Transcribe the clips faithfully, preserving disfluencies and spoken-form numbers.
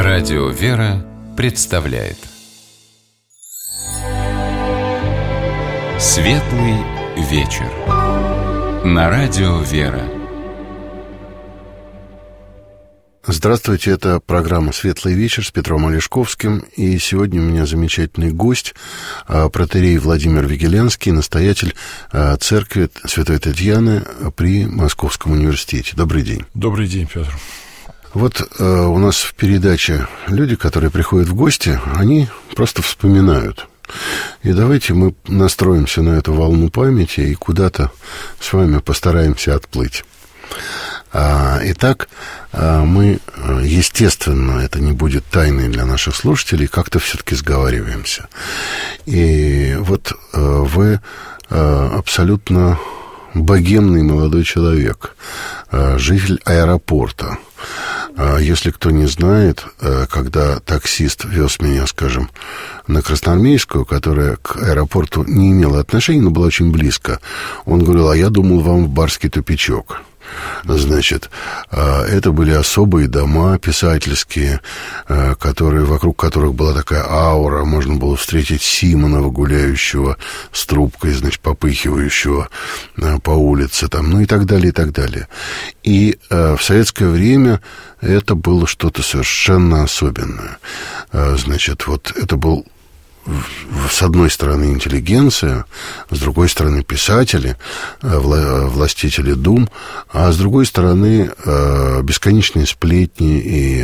Радио «Вера» представляет Светлый вечер на Радио «Вера». Здравствуйте, это программа «Светлый вечер» с Петром Олешковским. И сегодня у меня замечательный гость, протоиерей Владимир Вигелянский, настоятель церкви Святой Татьяны при Московском университете. Добрый день. Добрый день, Петр. Вот э, у нас в передаче люди, которые приходят в гости, они просто вспоминают. И давайте мы настроимся на эту волну памяти и куда-то с вами постараемся отплыть. А, итак, а, мы, естественно, это не будет тайной для наших слушателей, как-то все-таки сговариваемся. И вот а, вы а, абсолютно богемный молодой человек, а, житель аэропорта. Если кто не знает, когда таксист вез меня, скажем, на Красноармейскую, которая к аэропорту не имела отношения, но была очень близко, он говорил: а я думал, вам в барский тупичок. Значит, это были особые дома писательские, которые, вокруг которых была такая аура. Можно было встретить Симонова, гуляющего с трубкой, значит, попыхивающего по улице, там, ну и так далее, и так далее. И в советское время это было что-то совершенно особенное. Значит, вот это был, с одной стороны, интеллигенция, с другой стороны, писатели, властители дум, а с другой стороны, бесконечные сплетни и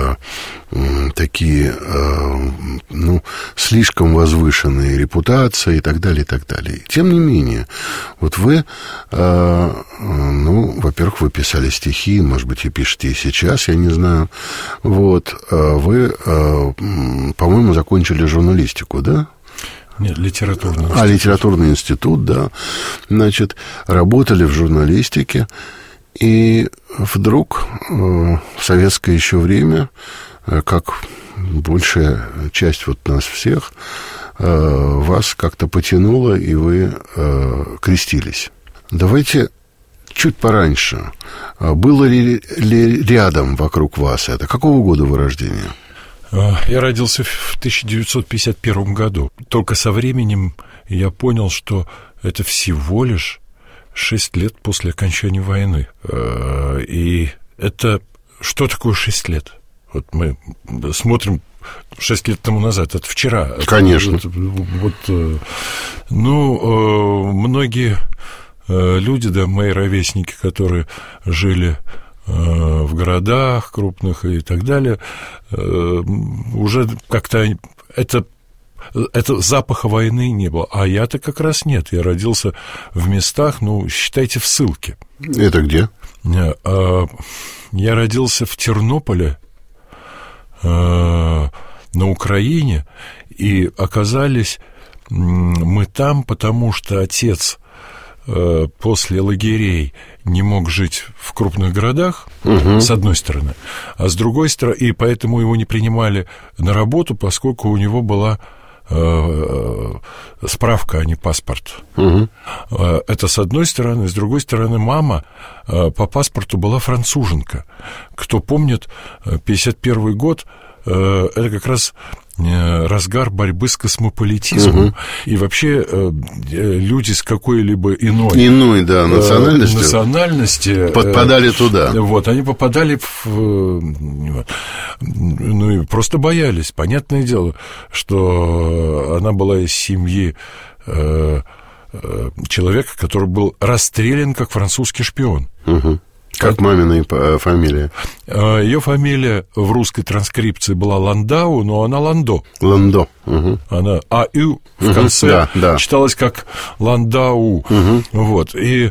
такие, ну, слишком возвышенные репутации и так далее, и так далее. Тем не менее, вот вы, ну, во-первых, вы писали стихи, может быть, и пишете и сейчас, я не знаю. Вот, вы, по-моему, закончили журналистику, да? Нет, литературный институт. А, литературный институт, да. Значит, работали в журналистике, и вдруг в советское еще время, как большая часть вот нас всех, вас как-то потянуло, и вы крестились. Давайте чуть пораньше. Было ли, ли рядом вокруг вас это? Какого года вы рождения? Я родился в тысяча девятьсот пятьдесят первом году. Только со временем я понял, что это всего лишь шесть лет после окончания войны. И это... Что такое шесть лет? Вот мы смотрим шесть лет тому назад, это вчера. Конечно. Вот, вот, ну, многие люди, да, мои ровесники, которые жили в городах крупных и так далее, уже как-то это, это запаха войны не было. А я-то как раз нет. Я родился в местах, ну, считайте, в ссылке. Это где? Я родился в Тернополе, на Украине, и оказались мы там, потому что отец после лагерей не мог жить в крупных городах, угу. С одной стороны, а с другой стороны, и поэтому его не принимали на работу, поскольку у него была э, справка, а не паспорт. Угу. Это с одной стороны. С другой стороны, мама э, по паспорту была француженка. Кто помнит, пятьдесят первый год, э, это как раз разгар борьбы с космополитизмом. Угу. И вообще э, люди с какой-либо иной... Иной, да, национальностью. Э, национальности подпадали э, туда. Вот, они попадали в... Э, ну, и просто боялись. Понятное дело, что она была из семьи э, э, человека, который был расстрелян как французский шпион. Угу. Как мамина фамилия? Ее фамилия в русской транскрипции была Ландау, но она Ландо. Ландо. Угу. Она АЮ в угу. конце да, да. читалась как Ландау. Угу. Вот. И,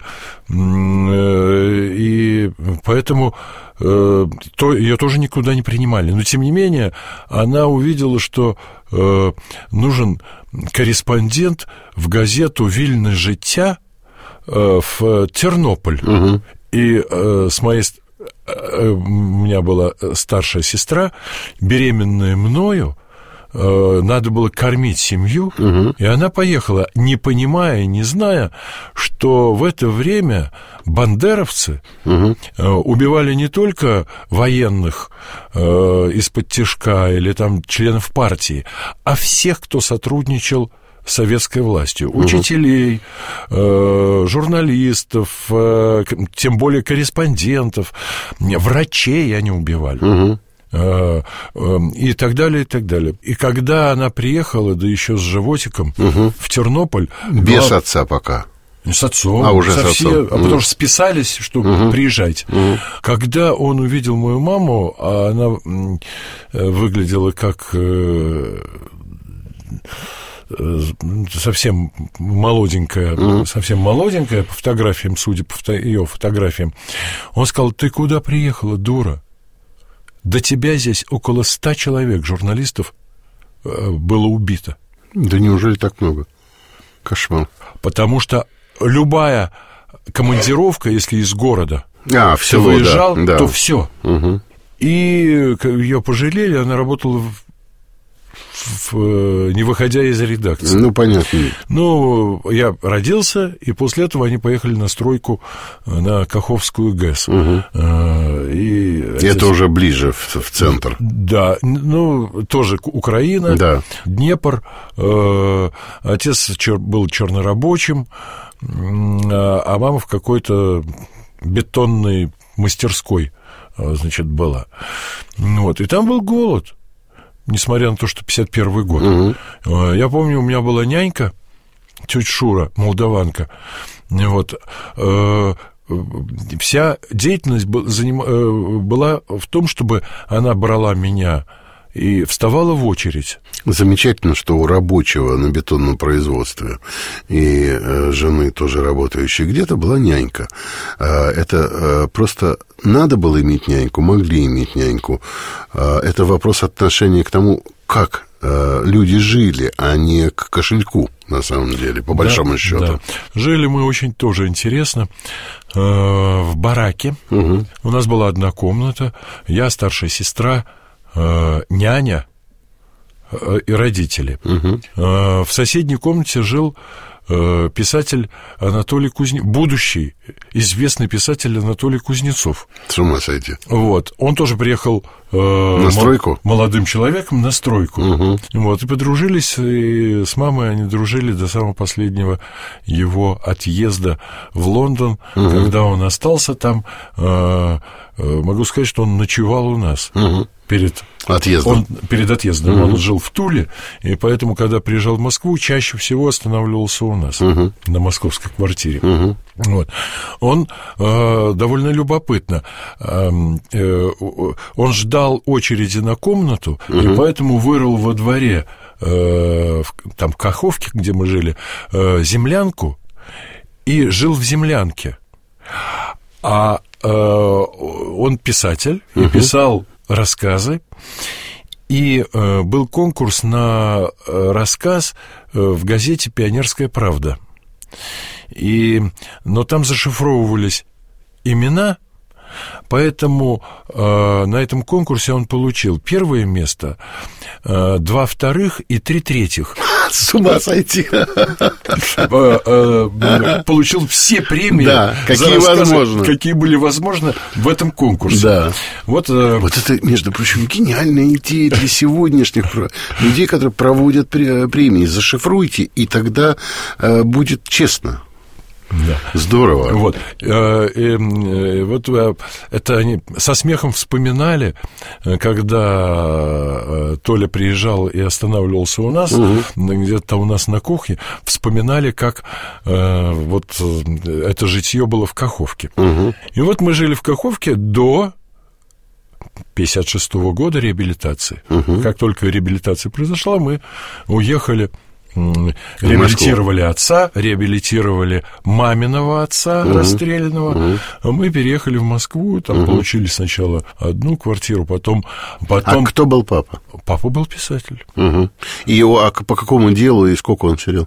и поэтому то, ее тоже никуда не принимали. Но, тем не менее, она увидела, что э, нужен корреспондент в газету «Вільне життя» э, в Тернополь. Угу. И э, с моей... Э, у меня была старшая сестра, беременная мною, э, надо было кормить семью, угу. и она поехала, не понимая, не зная, что в это время бандеровцы угу. э, убивали не только военных э, из-под тишка или там членов партии, а всех, кто сотрудничал с советской властью. Угу. Учителей, э, журналистов, э, тем более корреспондентов, врачей они убивали. Угу. И так далее, и так далее. И когда она приехала, да еще с животиком, угу. в Тернополь... Без была... отца пока. С отцом. А, уже со с все... отцом. А потому угу. что списались, что угу. приезжайте. Угу. Когда он увидел мою маму, а она выглядела как... совсем молоденькая, mm-hmm. совсем молоденькая, по фотографиям, судя по фото- ее фотографиям, он сказал: ты куда приехала, дура? До тебя здесь около ста человек, журналистов, было убито. Да неужели так много? Кошмар. Потому что любая командировка, если из города а, ты выезжал, да, да. то все. Угу. И ее пожалели, она работала в В, не выходя из редакции. Ну, понятно. Ну, я родился, и после этого они поехали на стройку на Каховскую ГЭС. Угу. И это отец... уже ближе в, в центр. Да, ну, тоже Украина, да. Днепр. Отец был чернорабочим, а мама в какой-то бетонной мастерской, значит, была. Вот, и там был голод. Несмотря на то, что пятьдесят первый год. Угу. Я помню, у меня была нянька, тетя Шура, молдаванка. Вот. Вся деятельность была в том, чтобы она брала меня и вставала в очередь. Замечательно, что у рабочего на бетонном производстве и жены, тоже работающей где-то, была нянька. Это просто надо было иметь няньку, могли иметь няньку. Это вопрос отношения к тому, как люди жили, а не к кошельку, на самом деле, по большому да, счету. Да. Жили мы очень тоже интересно. В бараке. Угу. У нас была одна комната, я, старшая сестра, няня и родители. Угу. В соседней комнате жил писатель Анатолий Кузнецов, будущий известный писатель Анатолий Кузнецов. С ума сойти. Вот. Он тоже приехал на стройку? Молодым человеком на стройку. Угу. Вот. И подружились, и с мамой они дружили до самого последнего его отъезда в Лондон. Угу. Когда он остался там, могу сказать, что он ночевал у нас. Угу. Перед отъездом. Он, перед отъездом. Угу. Он жил в Туле, и поэтому, когда приезжал в Москву, чаще всего останавливался у нас, угу. на московской квартире. Угу. Вот. Он э, довольно любопытно. Э, э, он ждал очереди на комнату, угу. и поэтому вырыл во дворе, э, в, там, в Каховке, где мы жили, э, землянку, и жил в землянке. А э, он писатель, угу. и писал рассказы, и э, был конкурс на рассказ э, в газете «Пионерская правда». И, но там зашифровывались имена, поэтому э, на этом конкурсе он получил первое место, э, два вторых и три третьих. С ума сойти. Получил все премии, да, какие возможно, какие были возможны в этом конкурсе. Да. Вот, вот это, между прочим, гениальная идея для сегодняшних людей, которые проводят премии. Зашифруйте, и тогда будет честно. Да. Здорово. Вот. И, и, вот это они со смехом вспоминали, когда Толя приезжал и останавливался у нас, угу. где-то у нас на кухне, вспоминали, как вот это житье было в Каховке. Угу. И вот мы жили в Каховке до пятьдесят шестого года реабилитации. Угу. Как только реабилитация произошла, мы уехали. Реабилитировали отца, реабилитировали маминого отца, угу. расстрелянного. Угу. А мы переехали в Москву, там угу. получили сначала одну квартиру, потом, потом... А кто был папа? Папа был писатель. Угу. И а по какому делу и сколько он сидел?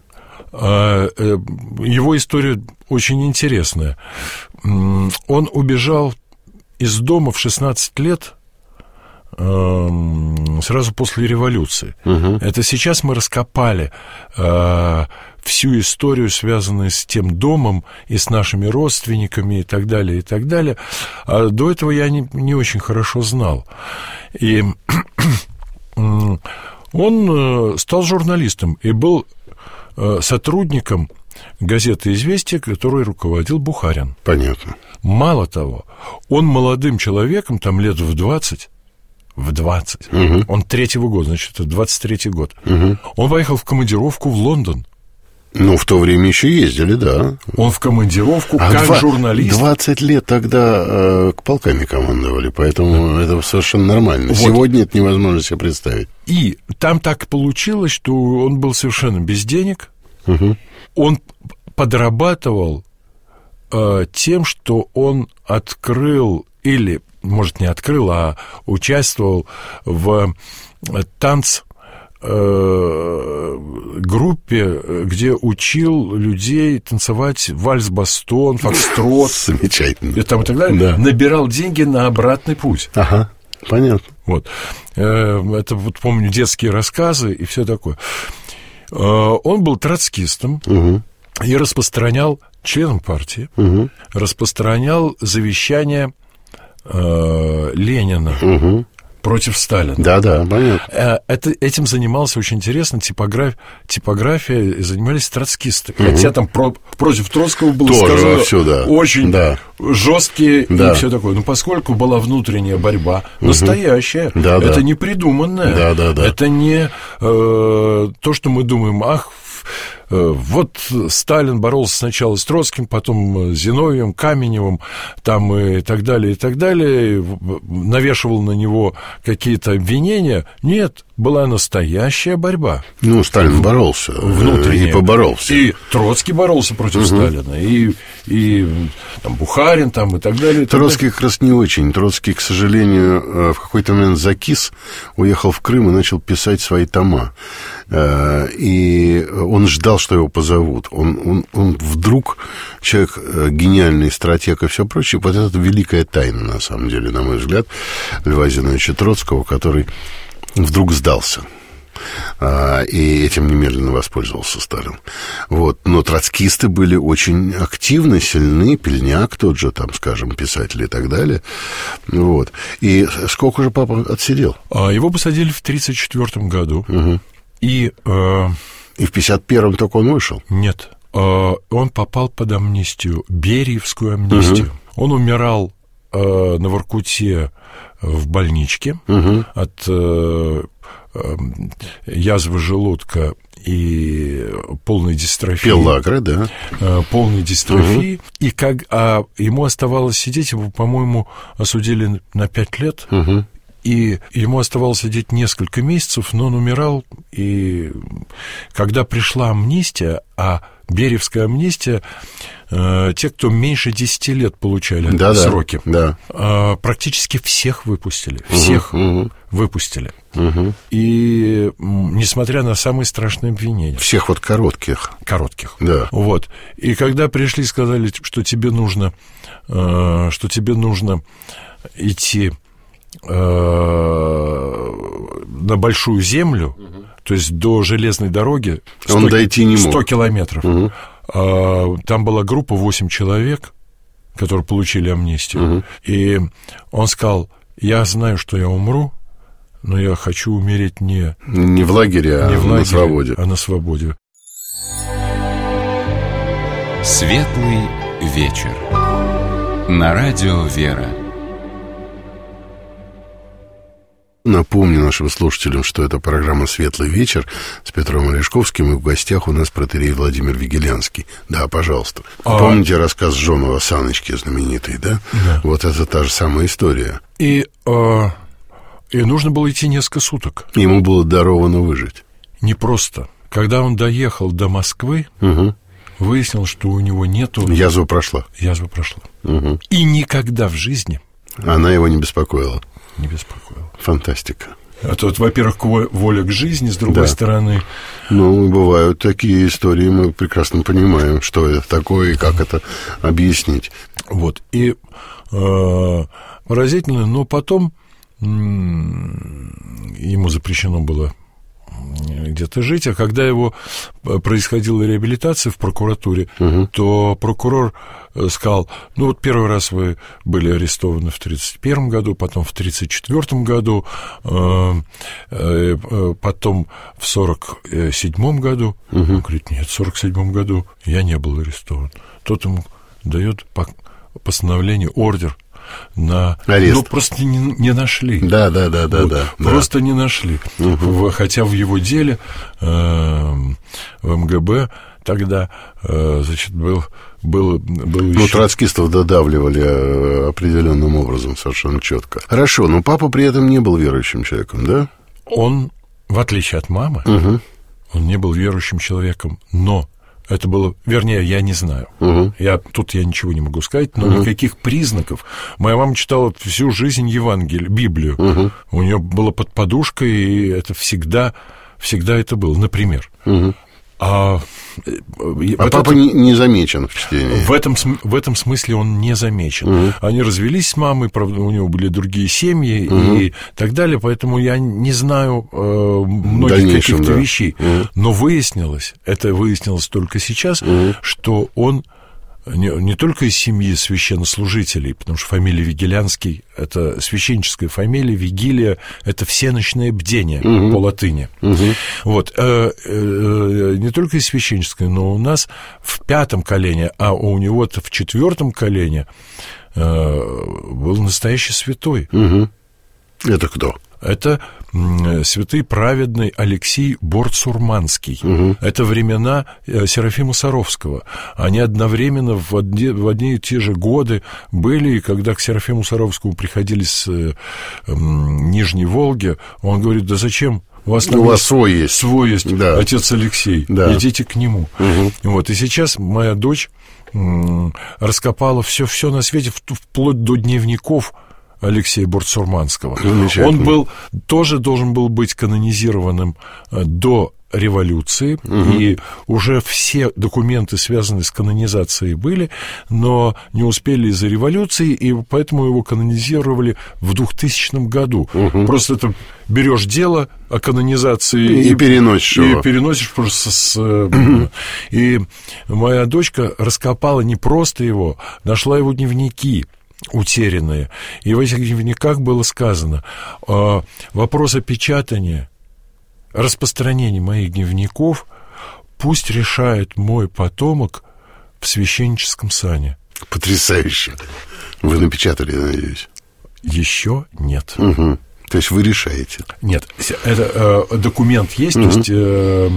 Его история очень интересная. Он убежал из дома в шестнадцать лет сразу после революции. Угу. Это сейчас мы раскопали э, всю историю, связанную с тем домом и с нашими родственниками и так далее, и так далее. А до этого я не, не очень хорошо знал. И он стал журналистом и был э, сотрудником газеты «Известия», которой руководил Бухарин. Понятно. Мало того, он молодым человеком, там лет в двадцать, в двадцать, угу. он третьего года, значит, это двадцать третий год, угу. он поехал в командировку в Лондон. Ну, в то время еще ездили, да. Он в командировку а как два, журналист. двадцать лет тогда э, полками командовали, поэтому да. это совершенно нормально. Вот. Сегодня это невозможно себе представить. И там так получилось, что он был совершенно без денег. Угу. Он подрабатывал э, тем, что он открыл или, может, не открыл, а участвовал в танц группе, где учил людей танцевать вальс-бастон, фокстрот. Замечательно. И, там, и так далее. Да. Набирал деньги на обратный путь. Ага, понятно. Вот. Это вот помню детские рассказы и все такое. Он был троцкистом угу. и распространял, членом партии, угу. распространял завещание э, Ленина. Угу. Против Сталина. Да, да, понятно. Это, этим занимался очень интересно типограф, типография, занимались троцкисты. Угу. Хотя там про, против Троцкого было тоже сказано все, да. очень да. жесткие да. и все такое. Но поскольку была внутренняя борьба, угу. настоящая, да, это да. не придуманное, да, да, да. это не э, то, что мы думаем, ах, вот Сталин боролся сначала с Троцким, потом с Зиновьевым, Каменевым, там и так далее, и так далее, навешивал на него какие-то обвинения. Нет, была настоящая борьба. Ну, Сталин боролся. Внутренне. И поборолся. И Троцкий боролся против угу. Сталина, и, и там, Бухарин, там, и так далее. И так Троцкий далее. как раз не очень. Троцкий, к сожалению, в какой-то момент закис, уехал в Крым и начал писать свои тома. И он ждал, что его позовут. Он, он, он вдруг, человек гениальный, стратег и все прочее, вот это великая тайна, на самом деле, на мой взгляд, Льва Зиновича Троцкого, который вдруг сдался. И этим немедленно воспользовался Сталин. Вот. Но троцкисты были очень активны, сильны, Пельняк тот же, там, скажем, писатели и так далее. Вот. И сколько же папа отсидел? Его посадили в тридцать четвёртом году. Угу. И, э... и в пятьдесят первом только он вышел? Нет. Э, он попал под амнистию, Бериевскую амнистию. Угу. Он умирал э, на Воркуте в больничке угу. от э, э, язвы желудка и полной дистрофии. Пелагры, да. Э, полной дистрофии. Угу. И как, а ему оставалось сидеть, его, по-моему, осудили на пять лет. Угу. И ему оставалось сидеть несколько месяцев, но он умирал. И когда пришла амнистия, а Бериевская амнистия, э, те, кто меньше десяти лет получали да, сроки, да. э, практически всех выпустили. Всех угу, выпустили. Угу. И несмотря на самые страшные обвинения. Всех вот коротких. Коротких. Да. Вот. И когда пришли, сказали, что тебе нужно, э, что тебе нужно идти на большую землю, угу. то есть до железной дороги, сто, он дойти не мог. сто километров. Угу. Там была группа восемь человек, которые получили амнистию. Угу. И он сказал: я знаю, что я умру, но я хочу умереть не, не в лагере, а не в лагере, на свободе. А на свободе. Светлый вечер. На радио «Вера». Напомню нашим слушателям, что это программа «Светлый вечер» с Петром Олешковским, и в гостях у нас протоиерей Владимир Вигелянский. Да, пожалуйста. А... Помните рассказ Жонова «Саночки» знаменитый, да? Да. Вот это та же самая история. И, э, и нужно было идти несколько суток. Ему было даровано выжить. Не просто. Когда он доехал до Москвы, угу. выяснил, что у него нету... Язва прошла. Язва прошла. Угу. И никогда в жизни... Она его не беспокоила. Не беспокоило. Фантастика. А то, вот, во-первых, воля к жизни, с другой да. стороны... Ну, бывают такие истории, мы прекрасно понимаем, что это такое и как это объяснить. Вот, и э, поразительно, но потом ему запрещено было где-то жить, а когда его происходила реабилитация в прокуратуре, угу. то прокурор сказал, ну вот первый раз вы были арестованы в тридцать первом году, потом в тридцать четвёртом году, потом в сорок седьмом году. Угу. Он говорит, нет, в сорок седьмом году я не был арестован. Тот ему дает постановление, ордер на арест. Ну, просто не, не нашли. Да, да, да, да, вот, да. Просто да. не нашли. Угу. Хотя в его деле э, в эм гэ бэ тогда, э, значит, был, был, был еще... Ну, троцкистов додавливали определенным образом, совершенно четко. Хорошо, но папа при этом не был верующим человеком, да? Он, в отличие от мамы, угу. он не был верующим человеком, но это было, вернее, я не знаю. Угу. Я, тут я ничего не могу сказать, но угу. никаких признаков. Моя мама читала всю жизнь Евангелие, Библию. Угу. У нее было под подушкой, и это всегда, всегда это было. Например. Угу. А, а вот папа это, не, не замечен в чтении. В этом, в этом смысле он не замечен. Угу. Они развелись с мамой, правда, у него были другие семьи угу. и так далее, поэтому я не знаю э, многих каких-то да. вещей. Угу. Но выяснилось, это выяснилось только сейчас, угу. что он не, не только из семьи священнослужителей, потому что фамилия Вигилянский — это священническая фамилия, Вигилия — это всеночное бдение угу. по латыни. Угу. Вот, э, э, не только из священнической, но у нас в пятом колене, а у него-то в четвертом колене э, был настоящий святой. Угу. Это кто? Это святый праведный Алексей Борцурманский. Угу. Это времена Серафима Саровского. Они одновременно в одни, в одни и те же годы были, и когда к Серафиму Саровскому приходили с э, э, Нижней Волги, он говорит, да зачем? У вас, у вас свой есть. Свой есть, да. Отец Алексей. Да. Идите к нему. Угу. Вот, и сейчас моя дочь м- раскопала все-все на свете, вплоть до дневников Алексея Борцурманского. Он был, тоже должен был быть канонизированным до революции, угу. и уже все документы, связанные с канонизацией, были, но не успели из-за революции, и поэтому его канонизировали в двухтысячном году. Угу. Просто это берешь дело о канонизации и, и переносишь его. И переносишь просто с... И моя дочка раскопала не просто его, нашла его дневники утерянные. И в этих дневниках было сказано, э, вопрос о печатании, распространении моих дневников пусть решает мой потомок в священническом сане. Потрясающе. Вы напечатали, я надеюсь? Еще нет. Угу. То есть вы решаете? Нет, это э, документ есть, угу. то есть э,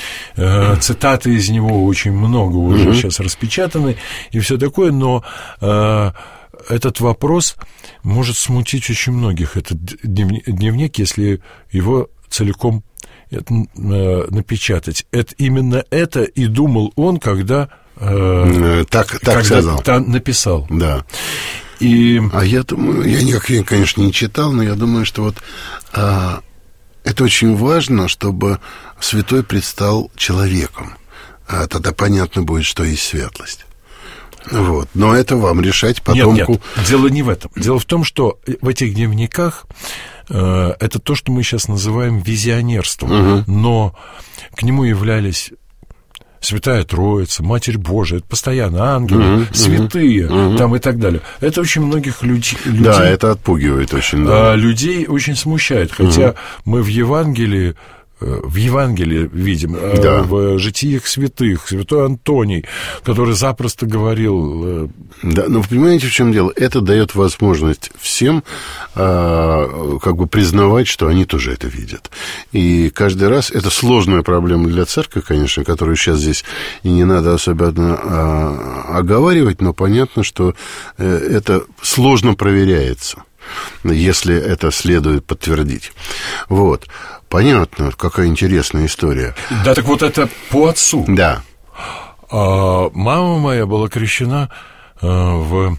э, цитаты из него очень много уже угу. сейчас распечатаны и все такое, но э, этот вопрос может смутить очень многих. Этот дневник, если его целиком напечатать. Это, именно это и думал он, когда, э, так, так когда сказал. написал. Да. И... А я думаю, я никак, конечно, не читал, но я думаю, что вот а, это очень важно, чтобы святой предстал человеком. А тогда понятно будет, что есть светлость. Вот. Но это вам решать потомку. Нет, нет, дело не в этом. Дело в том, что в этих дневниках э, это то, что мы сейчас называем визионерством. Угу. Но к нему являлись Святая Троица, Матерь Божия, это постоянно ангелы, угу, святые, угу. там и так далее. Это очень многих люд... людей... Да, это отпугивает очень. Да. Людей очень смущает. Хотя угу. мы в Евангелии в Евангелии видим, да. в житиях святых, святой Антоний, который запросто говорил... Да, но вы понимаете, в чем дело? Это дает возможность всем а, как бы признавать, что они тоже это видят. И каждый раз это сложная проблема для церкви, конечно, которую сейчас здесь и не надо особенно а, оговаривать, но понятно, что это сложно проверяется, если это следует подтвердить. Вот. Понятно, какая интересная история. Да, так вот это по отцу. Да. А, мама моя была крещена а, в,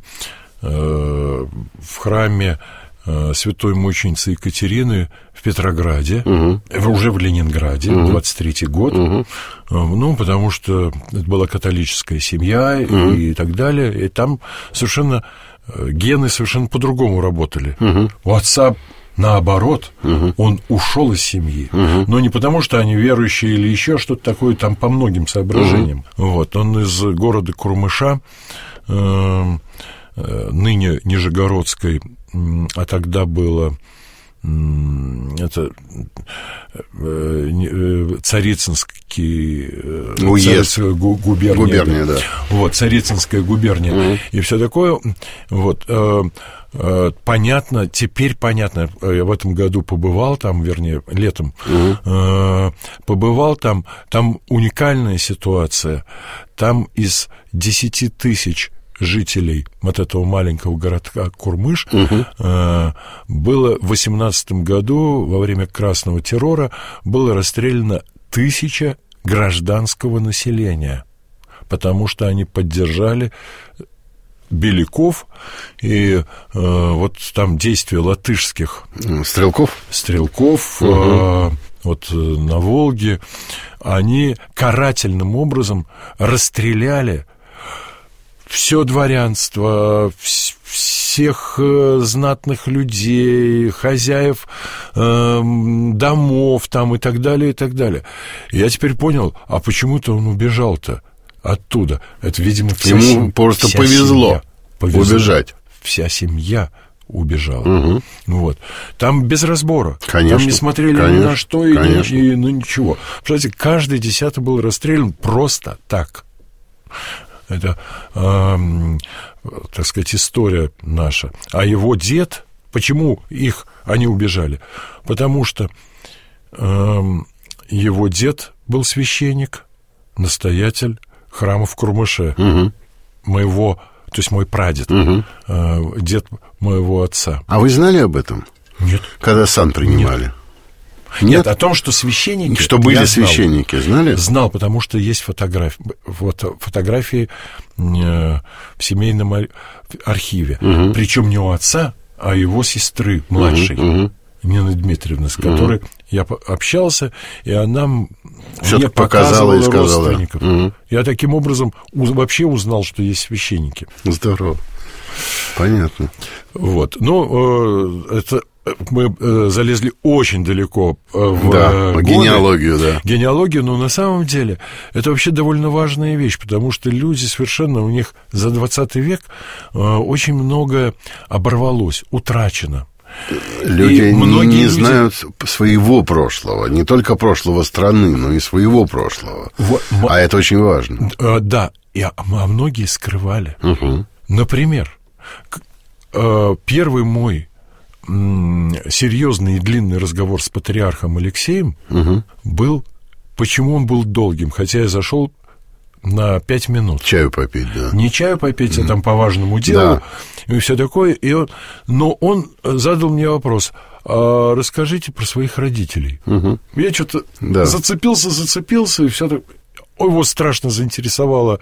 а, в храме а, святой мученицы Екатерины в Петрограде, угу. уже в Ленинграде, угу. двадцать третий год. Угу. А, ну, потому что это была католическая семья угу. и так далее. И там совершенно гены совершенно по-другому работали. Угу. У отца Наоборот, угу. он ушел из семьи. Угу. Но не потому, что они верующие или еще что-то такое, там по многим соображениям. Угу. Вот, он из города Курмыша, э, э, ныне Нижегородской, а тогда было... Это Царицынский уезд, губерния, губерния, да. Вот, Царицынская губерния, mm-hmm. и все такое. Вот, э, э, понятно, теперь понятно. Я в этом году побывал там, вернее, летом, mm-hmm. э, побывал там. Там уникальная ситуация. Там из десяти тысяч жителей вот этого маленького городка Курмыш угу. э, было в восемнадцатом году во время красного террора было расстреляно тысяча гражданского населения, потому что они поддержали беляков и э, вот там действия латышских стрелков, стрелков угу. э, вот на Волге, они карательным образом расстреляли все дворянство, всех знатных людей, хозяев э, домов там и так далее, и так далее. И я теперь понял, а почему-то он убежал-то оттуда. Это, видимо, вся Ему семья, просто вся повезло, повезло убежать. Вся семья убежала. Угу. Вот. Там без разбора. Конечно, там не смотрели конечно, ни на что и, конечно. и ну, ничего. Представляете, каждый десятый был расстрелян просто так. Это, э, так сказать, история наша. А его дед, почему их, они убежали? Потому что э, его дед был священник, настоятель храма в Курмыше. Угу. Моего, то есть мой прадед, угу. э, дед моего отца. А вы знали об этом? Нет. Когда сан принимали? Нет. Нет, о том, что священники... Что были священники, знали? Знал, потому что есть фотографии, вот, фотографии э, в семейном архиве. Угу. Причем не у отца, а его сестры младшей, угу, угу. Нины Дмитриевны, с которой угу. я общался, и она Что-то мне показала показывала и сказала. Родственников. Угу. Я таким образом вообще узнал, что есть священники. Здорово. Понятно. Вот. Ну, э, это... Мы э, залезли очень далеко э, в да, э, годы, генеалогию, да. Генеалогию, но на самом деле это вообще довольно важная вещь, потому что люди совершенно, у них за двадцатый век э, очень многое оборвалось, утрачено. Люди не люди... знают своего прошлого, не только прошлого страны, но и своего прошлого. Вот, а м... это очень важно. Э, да, и, а, а многие скрывали. Угу. Например, э, первый мой серьезный и длинный разговор с патриархом Алексеем угу. был, почему он был долгим, хотя я зашел на пять минут. Чаю попить, да. Не чаю попить, угу. а там по важному делу, да. и все такое. И он, но он задал мне вопрос: а расскажите про своих родителей. Угу. Я что-то да. зацепился, зацепился, и все так. Его страшно заинтересовало,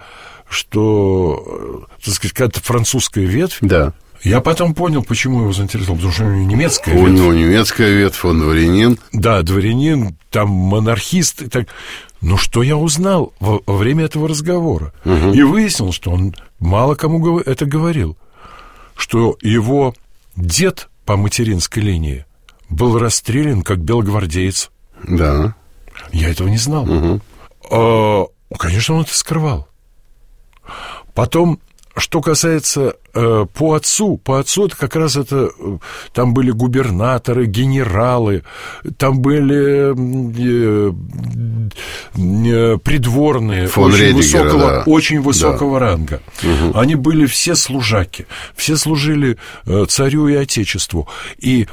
что, так сказать, какая-то французская ветвь. Да. Я потом понял, почему его заинтересовал, потому что у него немецкая ветвь. У ветвь. него немецкая ветвь, он дворянин. Да, дворянин, там монархист и так. Но что я узнал во, во время этого разговора? Угу. И выяснил, что он мало кому это говорил, что его дед по материнской линии был расстрелян как белогвардеец. Да. Я этого не знал. Угу. А, конечно, он это скрывал. Потом... Что касается э, по отцу, по отцу это как раз это, э, там были губернаторы, генералы, там были э, э, придворные фон очень Редигер, высокого, да. очень высокого да. ранга. Угу. Они были все служаки, все служили э, царю и отечеству. И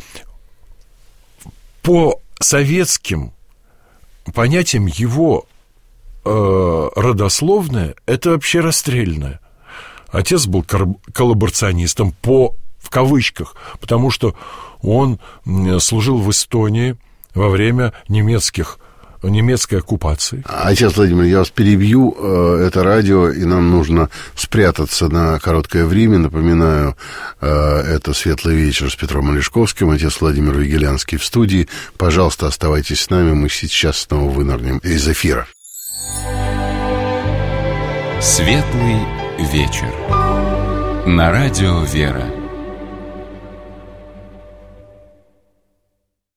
по советским понятиям его э, родословное – это вообще расстрельное. Отец был коллаборационистом, по, в кавычках, потому что он служил в Эстонии во время немецких, немецкой оккупации. Отец Владимир, я вас перебью, это радио, и нам нужно спрятаться на короткое время. Напоминаю, это «Светлый вечер» с Петром Олешковским, отец Владимир Вигелянский в студии. Пожалуйста, оставайтесь с нами, мы сейчас снова вынырнем из эфира. «Светлый вечер» на радио «Вера».